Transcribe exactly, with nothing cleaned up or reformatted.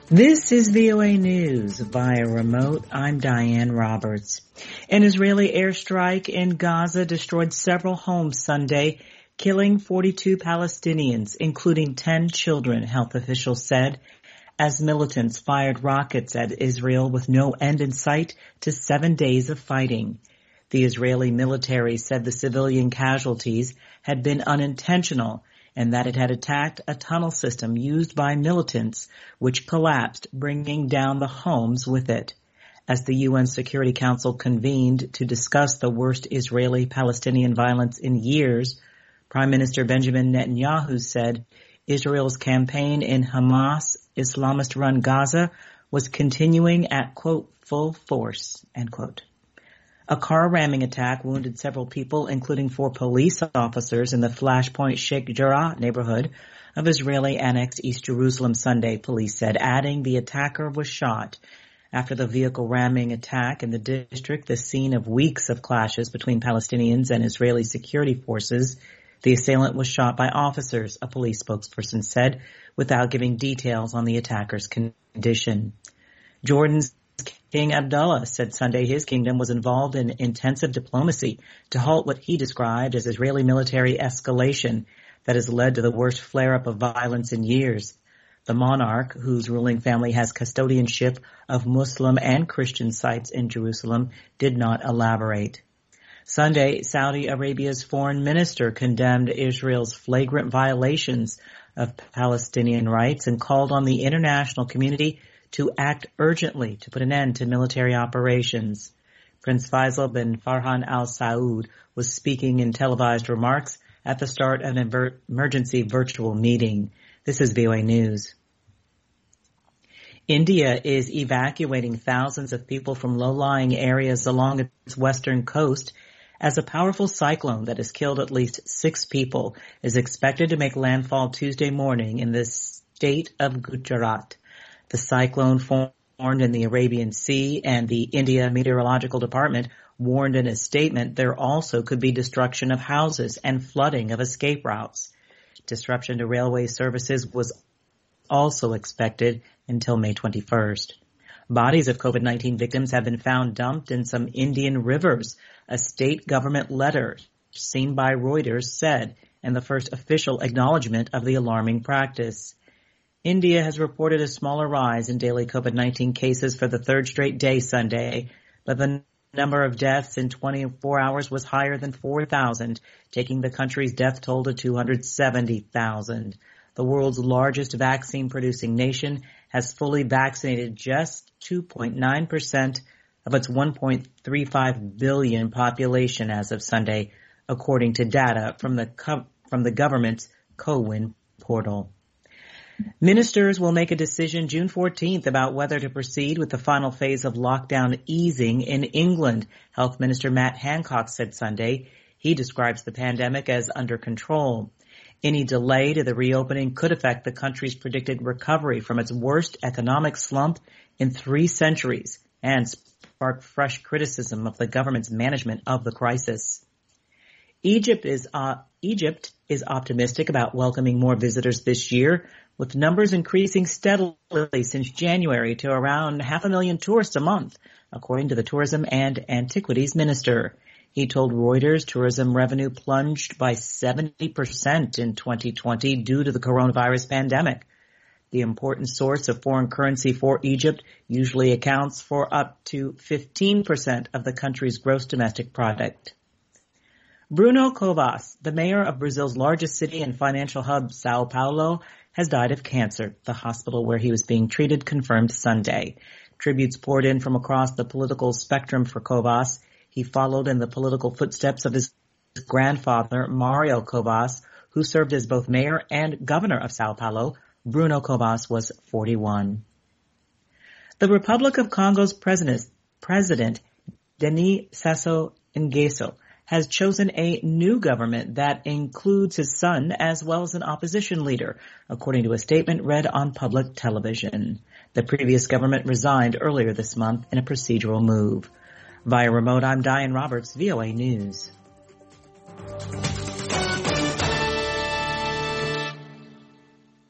This is V O A News via remote. I'm Diane Roberts. An Israeli airstrike in Gaza destroyed several homes Sunday, killing forty-two Palestinians, including ten children, health officials said, as militants fired rockets at Israel with no end in sight to seven days of fighting. The Israeli military said the civilian casualties had been unintentional and that it had attacked a tunnel system used by militants, which collapsed, bringing down the homes with it. As the U N Security Council convened to discuss the worst Israeli-Palestinian violence in years, Prime Minister Benjamin Netanyahu said Israel's campaign in Hamas Islamist-run Gaza was continuing at, quote, full force, end quote. A car ramming attack wounded several people, including four police officers in the Flashpoint Sheikh Jarrah neighborhood of Israeli-annexed East Jerusalem Sunday, police said, adding the attacker was shot. After the vehicle ramming attack in the district, the scene of weeks of clashes between Palestinians and Israeli security forces, the assailant was shot by officers, a police spokesperson said, without giving details on the attacker's condition. Jordan's King Abdullah said Sunday his kingdom was involved in intensive diplomacy to halt what he described as Israeli military escalation that has led to the worst flare-up of violence in years. The monarch, whose ruling family has custodianship of Muslim and Christian sites in Jerusalem, did not elaborate. Sunday, Saudi Arabia's foreign minister condemned Israel's flagrant violations of Palestinian rights and called on the international community to act urgently to put an end to military operations. Prince Faisal bin Farhan Al Saud was speaking in televised remarks at the start of an emergency virtual meeting. This is V O A News. India is evacuating thousands of people from low-lying areas along its western coast as a powerful cyclone that has killed at least six people is expected to make landfall Tuesday morning in the state of Gujarat. The cyclone formed in the Arabian Sea, and the India Meteorological Department warned in a statement there also could be destruction of houses and flooding of escape routes. Disruption to railway services was also expected until May twenty-first. Bodies of COVID nineteen victims have been found dumped in some Indian rivers, a state government letter seen by Reuters said, and the first official acknowledgement of the alarming practice. India has reported a smaller rise in daily COVID nineteen cases for the third straight day Sunday, but the number of deaths in twenty-four hours was higher than four thousand, taking the country's death toll to two hundred seventy thousand. The world's largest vaccine-producing nation has fully vaccinated just two point nine percent of its one point three five billion population as of Sunday, according to data from the co- from the government's CoWIN portal. Ministers will make a decision June fourteenth about whether to proceed with the final phase of lockdown easing in England, Health Minister Matt Hancock said Sunday. He describes the pandemic as under control. Any delay to the reopening could affect the country's predicted recovery from its worst economic slump in three centuries and spark fresh criticism of the government's management of the crisis. Egypt is uh, Egypt is optimistic about welcoming more visitors this year, with numbers increasing steadily since January to around half a million tourists a month, according to the Tourism and Antiquities Minister. He told Reuters tourism revenue plunged by seventy percent in twenty twenty due to the coronavirus pandemic. The important source of foreign currency for Egypt usually accounts for up to fifteen percent of the country's gross domestic product. Bruno Covas, the mayor of Brazil's largest city and financial hub, Sao Paulo, has died of cancer. The hospital where he was being treated confirmed Sunday. Tributes poured in from across the political spectrum for Covas. He followed in the political footsteps of his grandfather, Mario Covas, who served as both mayor and governor of Sao Paulo. Bruno Covas was forty-one. The Republic of Congo's president, President Denis Sassou Nguesso, has chosen a new government that includes his son as well as an opposition leader, according to a statement read on public television. The previous government resigned earlier this month in a procedural move. Via remote, I'm Diane Roberts, V O A News.